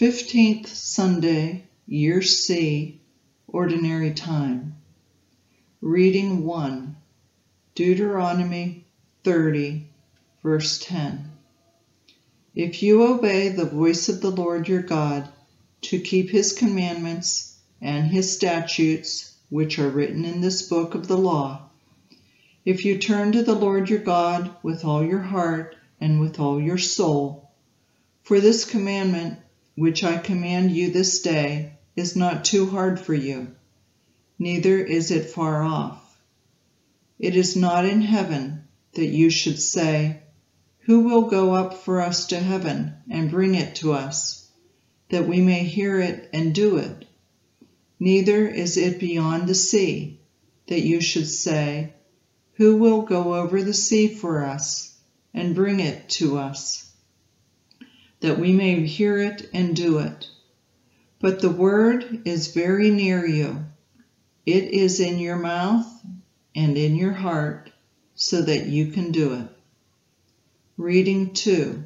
15th Sunday, Year C, Ordinary Time. Reading 1, Deuteronomy 30, verse 10. If you obey the voice of the Lord your God, to keep his commandments and his statutes, which are written in this book of the law, if you turn to the Lord your God with all your heart and with all your soul, for this commandment which I command you this day is not too hard for you, neither is it far off. It is not in heaven that you should say, who will go up for us to heaven and bring it to us, that we may hear it and do it? Neither is it beyond the sea that you should say, who will go over the sea for us and bring it to us, that we may hear it and do it? But the word is very near you. It is in your mouth and in your heart, so that you can do it. Reading 2.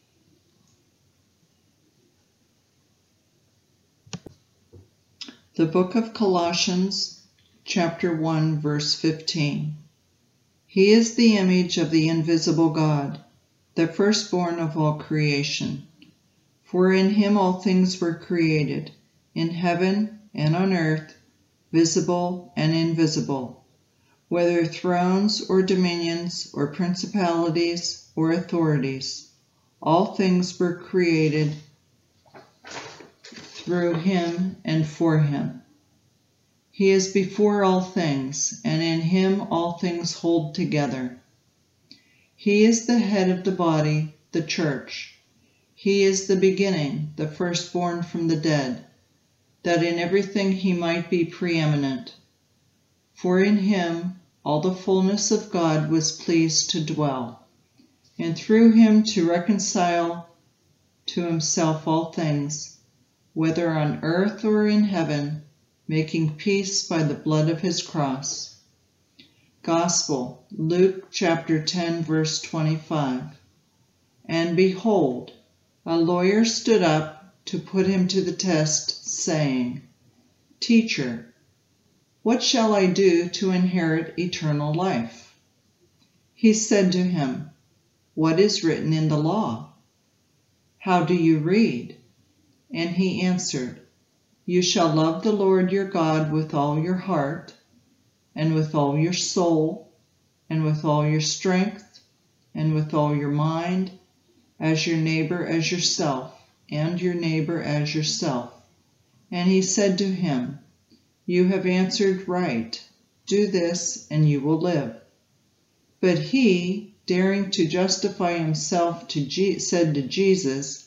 The book of Colossians, chapter 1, verse 15. He is the image of the invisible God, the firstborn of all creation. For in him all things were created, in heaven and on earth, visible and invisible, whether thrones or dominions or principalities or authorities. All things were created through him and for him. He is before all things, and in him all things hold together. He is the head of the body, the church. He is the beginning, the firstborn from the dead, that in everything he might be preeminent. For in him all the fullness of God was pleased to dwell, and through him to reconcile to himself all things, whether on earth or in heaven, making peace by the blood of his cross. Gospel, Luke chapter 10, verse 25. And behold, a lawyer stood up to put him to the test, saying, Teacher, what shall I do to inherit eternal life? He said to him, What is written in the law? How do you read? And he answered, You shall love the Lord your God with all your heart, and with all your soul, and with all your strength, and with all your mind, as your neighbor as yourself, and your neighbor as yourself. And he said to him, You have answered right. Do this, and you will live. But he, daring to justify himself, said to Jesus,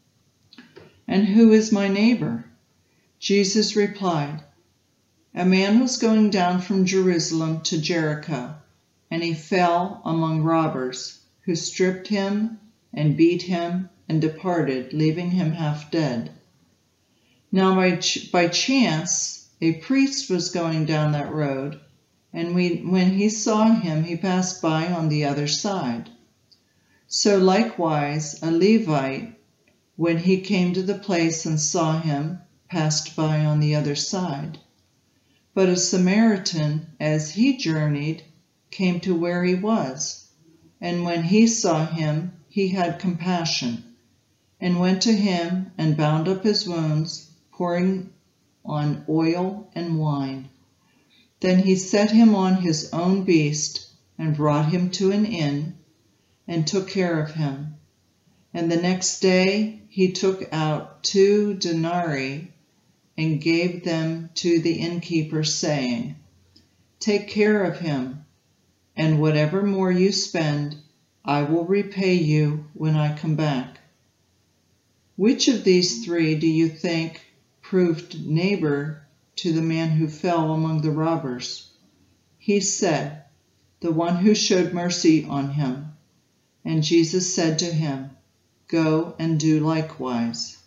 And who is my neighbor? Jesus replied, A man was going down from Jerusalem to Jericho, and he fell among robbers, who stripped him and beat him and departed, leaving him half dead. Now by chance a priest was going down that road, and when he saw him, he passed by on the other side. So likewise a Levite, when he came to the place and saw him, passed by on the other side. But a Samaritan, as he journeyed, came to where he was, and when he saw him, he had compassion, and went to him and bound up his wounds, pouring on oil and wine. Then he set him on his own beast and brought him to an inn and took care of him. And the next day he took out 2 denarii and gave them to the innkeeper, saying, Take care of him, and whatever more you spend, I will repay you when I come back. Which of these 3 do you think proved neighbor to the man who fell among the robbers? He said, The one who showed mercy on him. And Jesus said to him, Go and do likewise.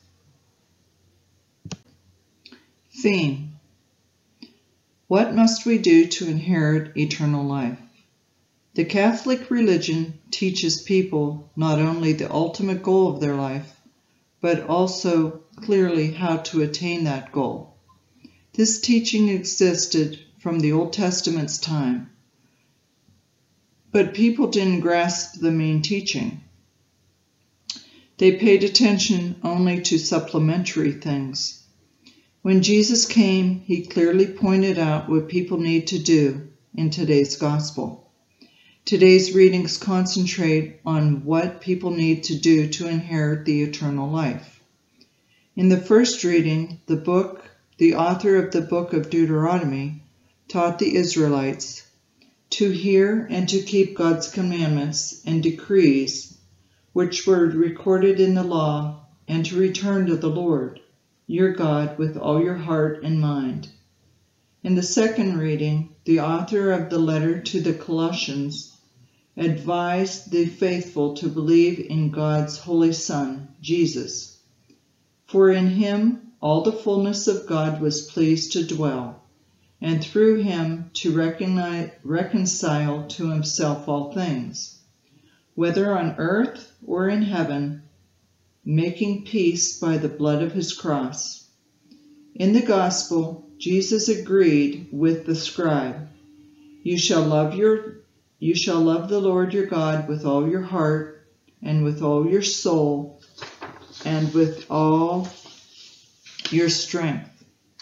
Theme: What must we do to inherit eternal life? The Catholic religion teaches people not only the ultimate goal of their life, but also clearly how to attain that goal. This teaching existed from the Old Testament's time, but people didn't grasp the main teaching. They paid attention only to supplementary things. When Jesus came, he clearly pointed out what people need to do in today's gospel. Today's readings concentrate on what people need to do to inherit the eternal life. In the first reading, the author of the book of Deuteronomy taught the Israelites to hear and to keep God's commandments and decrees, which were recorded in the law, and to return to the Lord, your God, with all your heart and mind. In the second reading, the author of the letter to the Colossians advised the faithful to believe in God's Holy Son, Jesus. For in him all the fullness of God was pleased to dwell, and through him to reconcile to himself all things, whether on earth or in heaven, making peace by the blood of his cross. In the gospel, Jesus agreed with the scribe, You shall love the Lord your God with all your heart, and with all your soul, and with all your strength,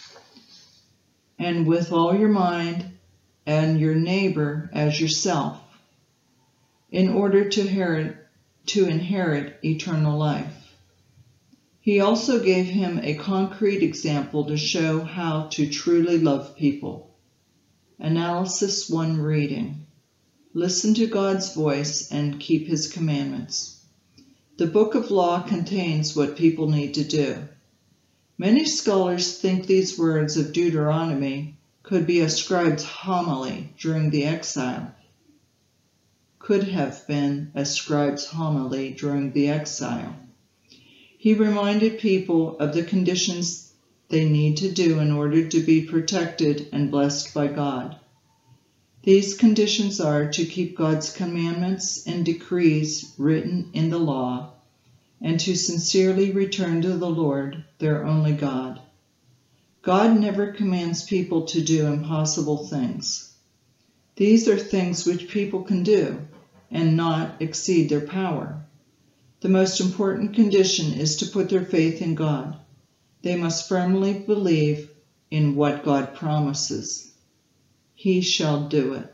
and with all your mind, and your neighbor as yourself, in order to inherit eternal life. He also gave him a concrete example to show how to truly love people. Analysis 1 reading. Listen to God's voice and keep his commandments. The book of law contains what people need to do. Many scholars think these words of Deuteronomy could be a scribe's homily during the exile. Could have been a scribe's homily during the exile. He reminded people of the conditions they need to do in order to be protected and blessed by God. These conditions are to keep God's commandments and decrees written in the law, and to sincerely return to the Lord, their only God. God never commands people to do impossible things. These are things which people can do and not exceed their power. The most important condition is to put their faith in God. They must firmly believe in what God promises. He shall do it.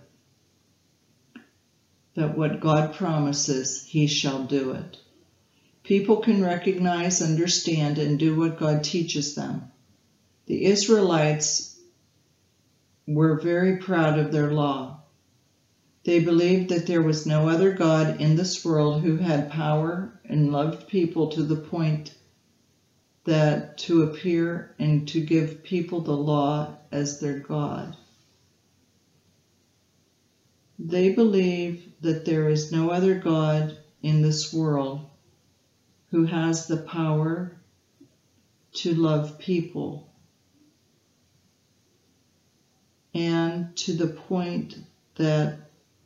That what God promises, he shall do it. People can recognize, understand, and do what God teaches them. The Israelites were very proud of their law. They believed that there was no other God in this world who had power and loved people to the point that to appear and to give people the law as their God. They believe that there is no other God in this world who has the power to love people, and to the point that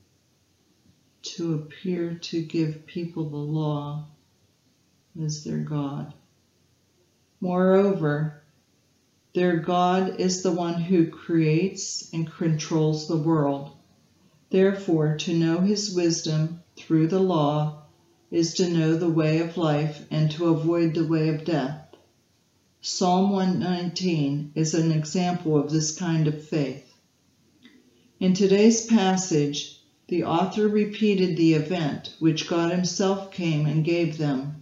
to appear to give people the law as their God. Moreover, their God is the one who creates and controls the world. Therefore, to know his wisdom through the law is to know the way of life and to avoid the way of death. Psalm 119 is an example of this kind of faith. In today's passage, the author repeated the event which God himself came and gave them.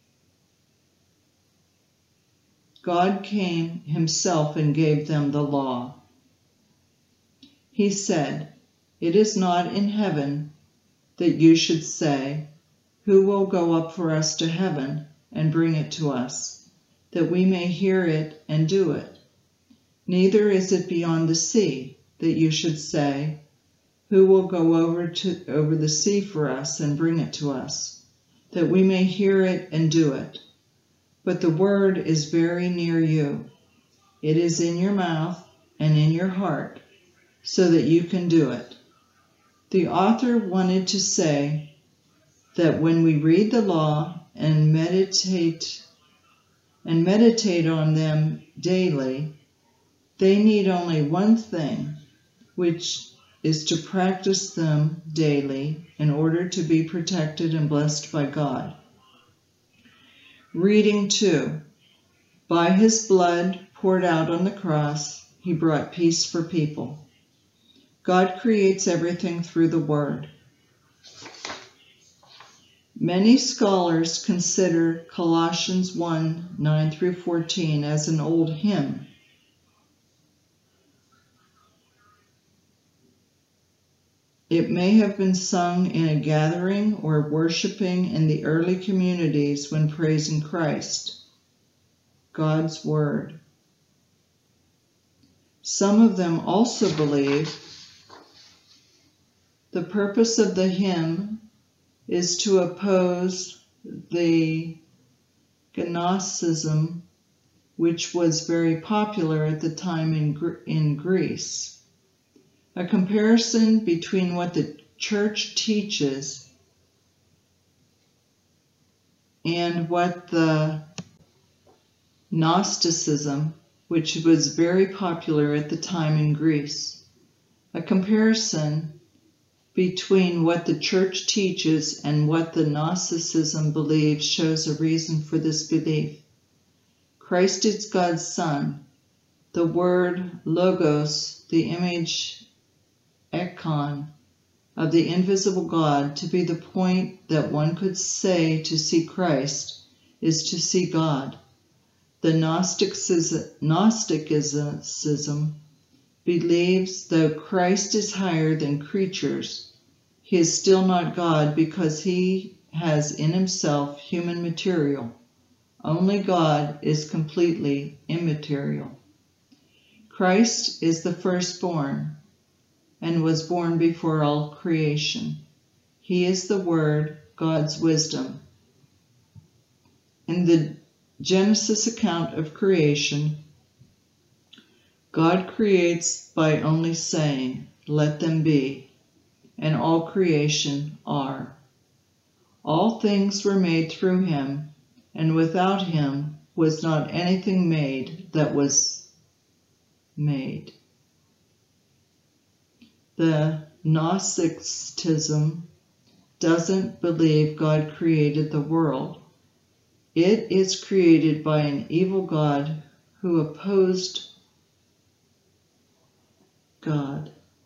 God came himself and gave them the law. He said, It is not in heaven that you should say, Who will go up for us to heaven and bring it to us, that we may hear it and do it? Neither is it beyond the sea that you should say, Who will go over the sea for us and bring it to us, that we may hear it and do it? But the word is very near you. It is in your mouth and in your heart, so that you can do it. The author wanted to say that when we read the law and meditate and meditate on them daily, they need only one thing, which is to practice them daily in order to be protected and blessed by God. Reading 2. By his blood poured out on the cross, he brought peace for people. God creates everything through the Word. Many scholars consider Colossians 1, 9 through 14 as an old hymn. It may have been sung in a gathering or worshiping in the early communities when praising Christ, God's Word. Some of them also believe the purpose of the hymn is to oppose the Gnosticism, which was very popular at the time in Greece. A comparison between what the church teaches and what the Gnosticism, which was very popular at the time in Greece. A comparison between what the church teaches and what the Gnosticism believes shows a reason for this belief. Christ is God's Son, the Word Logos, the image Ekon of the invisible God. To be the point that one could say to see Christ is to see God. The Gnosticism believes though Christ is higher than creatures, he is still not God because he has in himself human material. Only God is completely immaterial. Christ is the firstborn and was born before all creation. He is the Word, God's wisdom. In the Genesis account of creation, God creates by only saying, "Let them be," and all creation are. All things were made through him, and without him was not anything made that was made. The Gnosticism doesn't believe God created the world. It is created by an evil God who opposed God.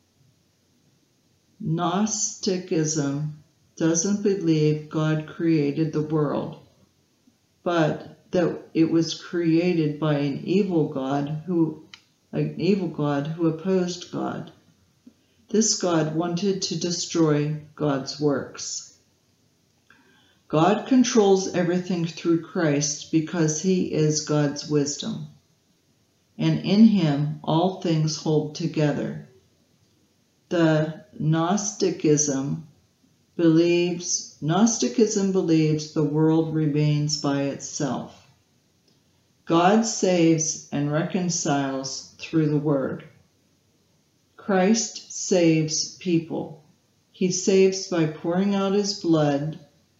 Gnosticism doesn't believe God created the world, but that it was created by an evil God who opposed God. This God wanted to destroy God's works. God controls everything through Christ because he is God's wisdom, and in him all things hold together. The Gnosticism believes the world remains by itself. God saves and reconciles through the Word. Christ saves people. He saves by pouring out his blood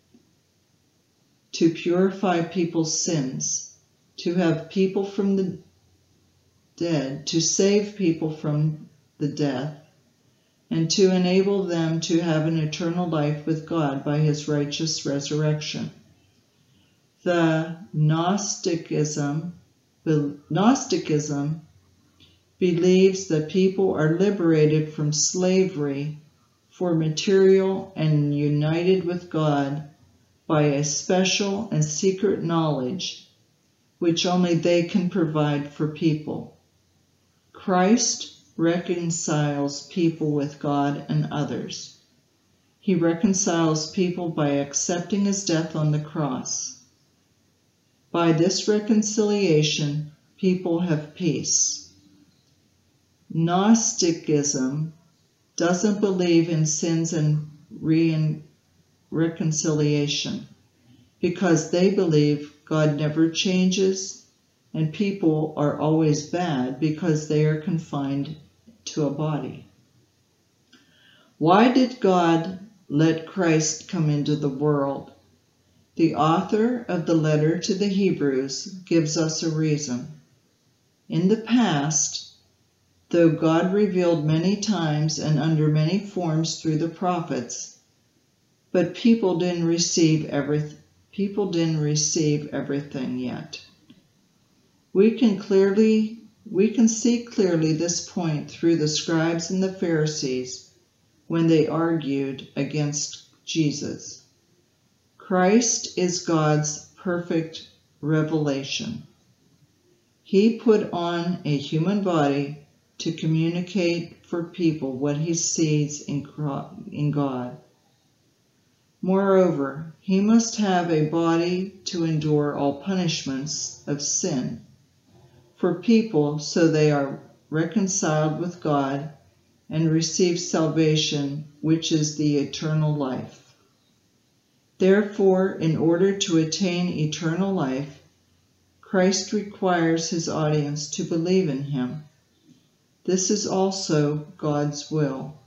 to purify people's sins, to have people from the dead, to save people from the death, and to enable them to have an eternal life with God by his righteous resurrection. The Gnosticism believes that people are liberated from slavery for material and united with God by a special and secret knowledge which only they can provide for people. Christ reconciles people with God and others. He reconciles people by accepting his death on the cross. By this reconciliation, people have peace. Gnosticism doesn't believe in sins and reconciliation because they believe God never changes and people are always bad because they are confined to a body. Why did God let Christ come into the world? The author of the letter to the Hebrews gives us a reason. In the past, though God revealed many times and under many forms through the prophets, but people didn't receive everything yet. We can see clearly this point through the scribes and the Pharisees when they argued against Jesus. Christ is God's perfect revelation. He put on a human body to communicate for people what he sees in God. Moreover, he must have a body to endure all punishments of sin for people so they are reconciled with God and receive salvation, which is the eternal life. Therefore, in order to attain eternal life, Christ requires his audience to believe in him. This is also God's will.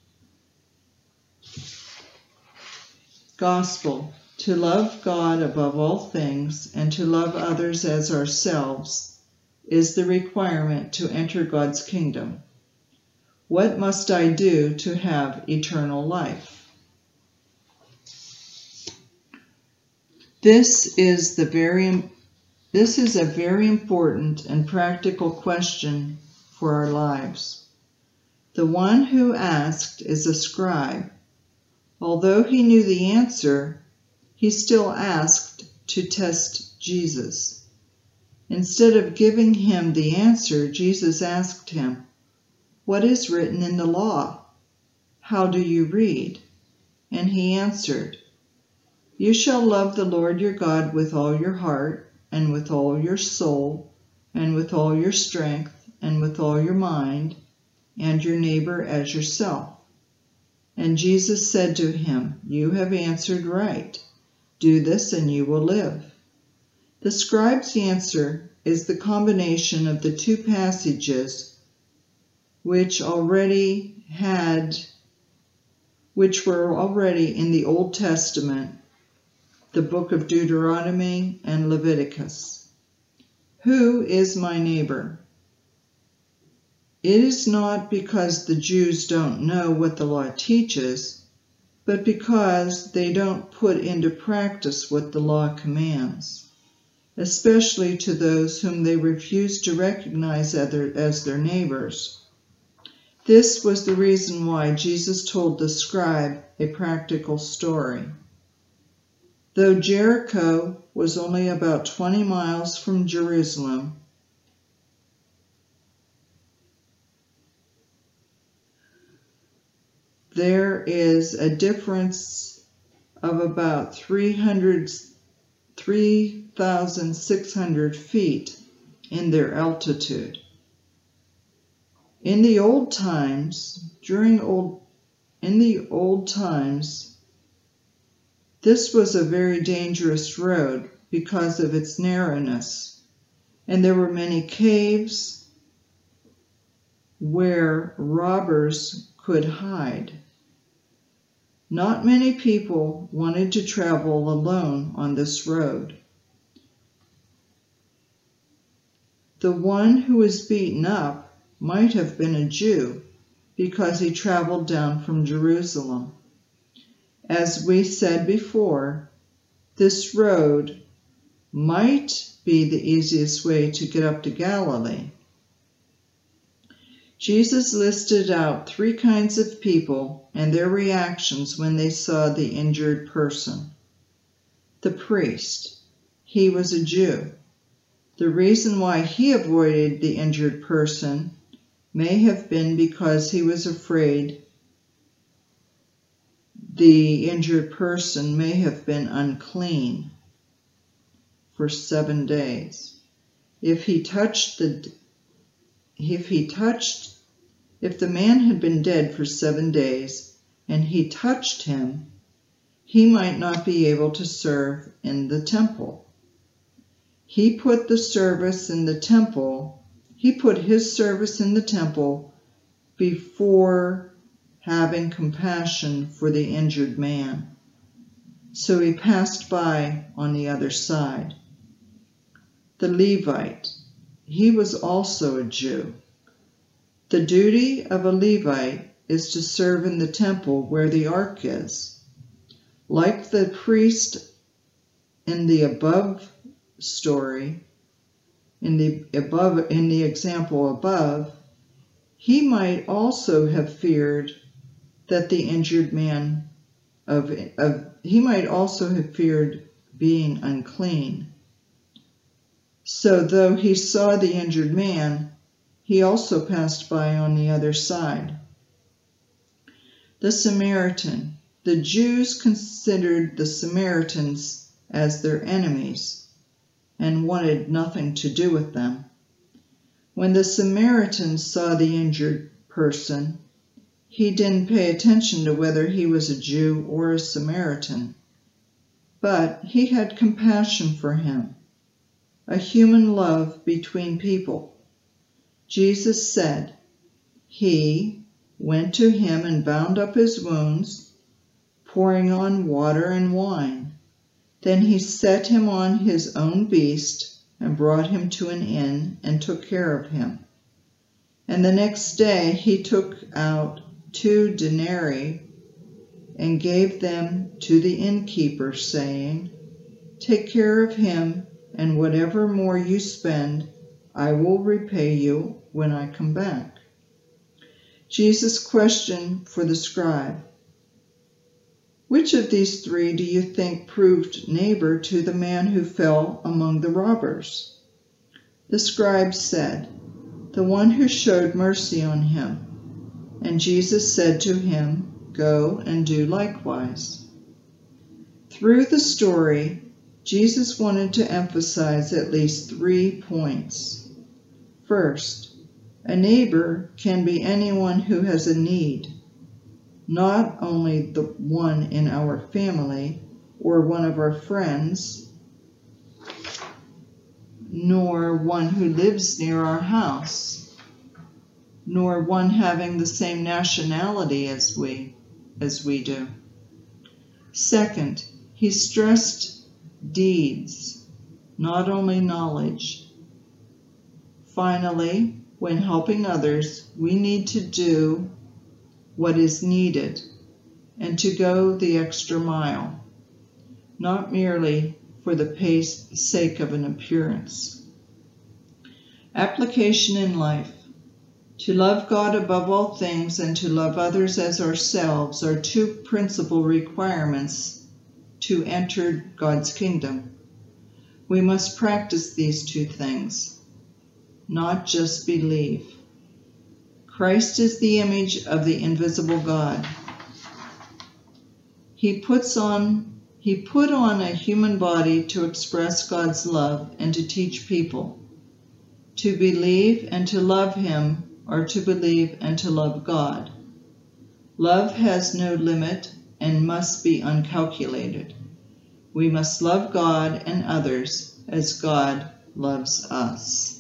Gospel: to love God above all things and to love others as ourselves is the requirement to enter God's kingdom. What must I do to have eternal life? This is a very important and practical question for our lives. The one who asked is a scribe. Although he knew the answer, he still asked to test Jesus. Instead of giving him the answer, Jesus asked him, "What is written in the law? How do you read?" And he answered, "You shall love the Lord your God with all your heart, and with all your soul, and with all your strength, and with all your mind, and your neighbor as yourself." And Jesus said to him, "You have answered right. Do this and you will live." The scribe's answer is the combination of the two passages which were already in the Old Testament, the book of Deuteronomy and Leviticus. Who is my neighbor? It is not because the Jews don't know what the law teaches, but because they don't put into practice what the law commands, especially to those whom they refuse to recognize as their neighbors. This was the reason why Jesus told the scribe a practical story. Though Jericho was only about 20 miles from Jerusalem, there is a difference of about 3,600 feet in their altitude. In the old times, this was a very dangerous road because of its narrowness, and there were many caves where robbers could hide. Not many people wanted to travel alone on this road. The one who was beaten up might have been a Jew because he traveled down from Jerusalem. As we said before, this road might be the easiest way to get up to Galilee. Jesus listed out 3 kinds of people and their reactions when they saw the injured person. The priest, he was a Jew. The reason why he avoided the injured person may have been because he was afraid the injured person may have been unclean for 7 days. If the man had been dead for 7 days and he touched him, he might not be able to serve in the temple. He put his service in the temple before having compassion for the injured man. so he passed by on the other side. The Levite, he was also a Jew. The duty of a Levite is to serve in the temple where the ark is. Like the priest in the above story, in the example above, he might also have feared that the injured man he might also have feared being unclean. So though he saw the injured man, he also passed by on the other side. The Samaritan. The Jews considered the Samaritans as their enemies and wanted nothing to do with them. When the Samaritan saw the injured person, he didn't pay attention to whether he was a Jew or a Samaritan, but he had compassion for him, a human love between people. Jesus said, he went to him and bound up his wounds, pouring on water and wine. Then he set him on his own beast and brought him to an inn and took care of him. And the next day he took out 2 denarii and gave them to the innkeeper, saying, take care of him, and whatever more you spend, I will repay you when I come back. Jesus' question for the scribe. Which of these 3 do you think proved neighbor to the man who fell among the robbers? The scribe said, the one who showed mercy on him. And Jesus said to him, go and do likewise. Through the story, Jesus wanted to emphasize at least 3 points. First, a neighbor can be anyone who has a need, not only the one in our family or one of our friends, nor one who lives near our house, nor one having the same nationality as we do. Second, he stressed deeds, not only knowledge. Finally, when helping others, we need to do what is needed and to go the extra mile, not merely for the sake of an appearance. Application in life. To love God above all things and to love others as ourselves are 2 principal requirements to enter God's kingdom. We must practice these 2 things, not just believe. Christ is the image of the invisible God. He put on a human body to express God's love and to teach people. To believe and to love him are to believe and to love God. Love has no limit and must be uncalculated. We must love God and others as God loves us.